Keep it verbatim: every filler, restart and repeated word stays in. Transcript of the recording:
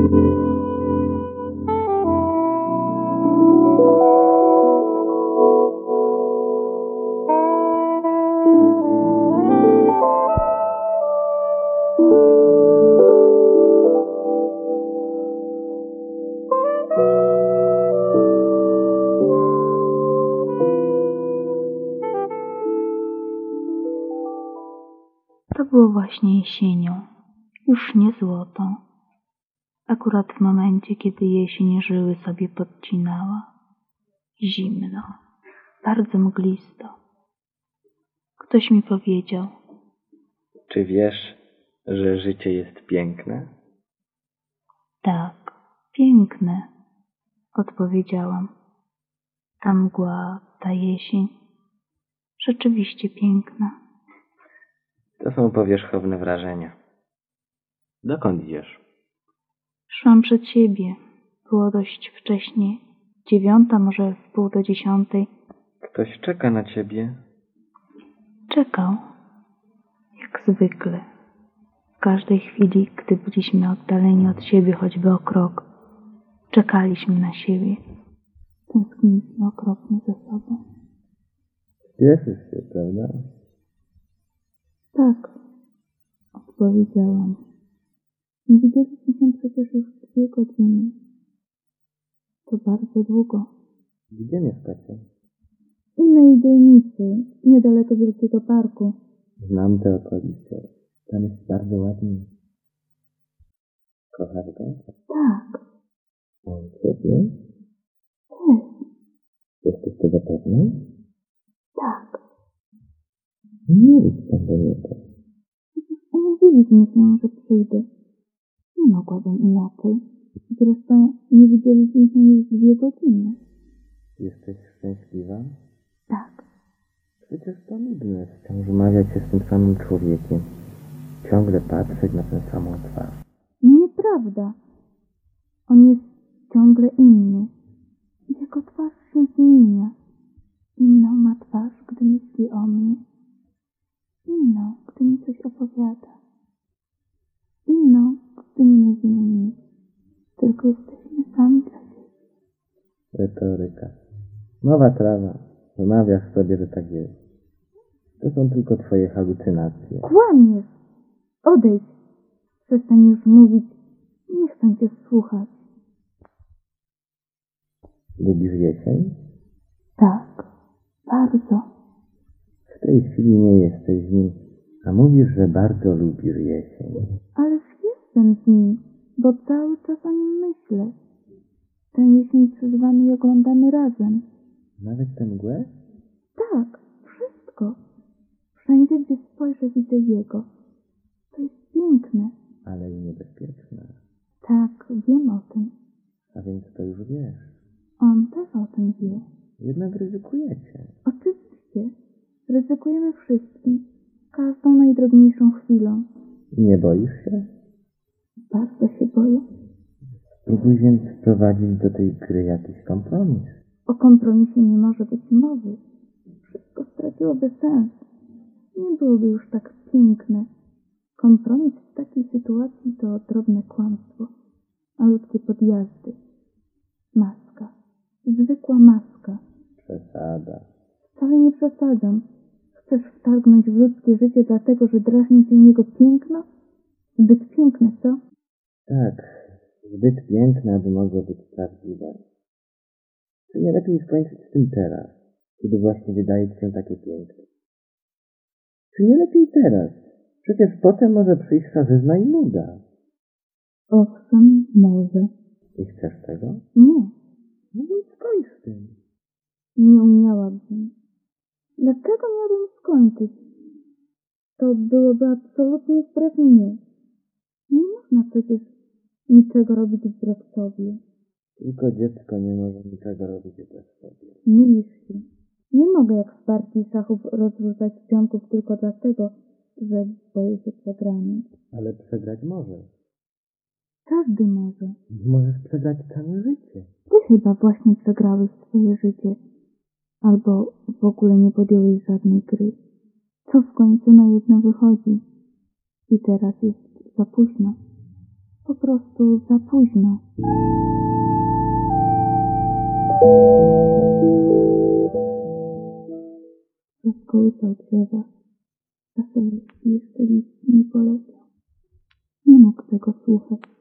To było właśnie jesienią, już nie złotą. Akurat w momencie, kiedy jesień żyły sobie podcinała. Zimno, bardzo mglisto. Ktoś mi powiedział: czy wiesz, że życie jest piękne? Tak, piękne, odpowiedziałam. Ta mgła, ta jesień, rzeczywiście piękna. To są powierzchowne wrażenia. Dokąd idziesz? Szłam przed siebie. Było dość wcześnie. Dziewiąta, może w pół do dziesiątej. Ktoś czeka na ciebie. Czekał. Jak zwykle. W każdej chwili, gdy byliśmy oddaleni od siebie choćby o krok, czekaliśmy na siebie. Tęskniliśmy okropnie za sobą. Spieszysz się, prawda? Tak, odpowiedziałam. Nie widzieliśmy się przecież już dwie godziny. To bardzo długo. Gdzie mieszkacie? W innej dzielnicy, niedaleko wielkiego parku. Znam te okolice. Tam jest bardzo ładnie. Kochasz go? Tak. On ciebie? Też. Jesteś tego pewna? Tak. Nie idź tam do niego. Umówiliśmy się, że przyjdę. Nie mogłabym inaczej. Zresztą nie widzieliśmy się już dwie godziny. Jesteś szczęśliwa? Tak. Przecież to nudne wciąż umawiać się z tym samym człowiekiem. Ciągle patrzeć na tę samą twarz. Nieprawda. On jest ciągle inny. Jego twarz się zmienia. Inną ma twarz, gdy myśli o mnie. Inną, gdy mi coś opowiada. Inną, gdy nie mówimy nic. Tylko jesteśmy sami dla siebie. Retoryka. Nowa trawa. Wymawiasz sobie, że tak jest. To są tylko twoje halucynacje. Kłamiesz! Odejdź! Przestań już mówić. Nie chcę cię słuchać. Lubisz jesień? Tak, bardzo. W tej chwili nie jesteś z nim, a mówisz, że bardzo lubisz jesień. Ależ jestem z nim, bo cały czas o nim myślę. Tę jesień przeżywamy i oglądamy razem. Nawet tę mgłę? Tak, wszystko. Wszędzie, gdzie spojrzę, widzę jego. To jest piękne. Ale i niebezpieczne. Tak, wiem o tym. A więc to już wiesz. On też o tym wie. Jednak ryzykujecie. Oczywiście. Ryzykujemy wszystkim. Każdą najdrobniejszą chwilą. Nie boisz się? Bardzo się boję. Spróbuj więc wprowadzić do tej gry jakiś kompromis. O kompromisie nie może być mowy. Wszystko straciłoby sens. Nie byłoby już tak piękne. Kompromis w takiej sytuacji to drobne kłamstwo, malutkie podjazdy. Maska. Zwykła maska. Przesada. Wcale nie przesadzam. Chcesz wtargnąć w ludzkie życie dlatego, że drażni cię jego piękno? Zbyt piękne, co? Tak, zbyt piękne, aby mogło być prawdziwe. Czy nie lepiej skończyć z tym teraz, kiedy właśnie wydaje ci się takie piękne? Czy nie lepiej teraz? Przecież potem może przyjść szarzyzna i nuda. Owszem, może. I chcesz tego? Nie, No więc skończ z tym. nie umiałabym. Dlaczego miałabym skończyć? To byłoby absolutnie wbrew mnie. Nie można przecież niczego robić wbrew sobie. Tylko dziecko nie może niczego robić bez sobie. Mylisz się. Nie mogę jak w partii szachów rozrzucać pionków tylko dlatego, że boję się przegranej. Ale przegrać możesz. Każdy może. Możesz przegrać całe życie. Ty chyba właśnie przegrałeś swoje życie. Albo w ogóle nie podjąłeś żadnej gry. Co w końcu na jedno wychodzi. I teraz jest za późno. Po prostu za późno. Rozkołysał drzewa, a sobie jeszcze nic nie poleciał. Nie mógł tego słuchać.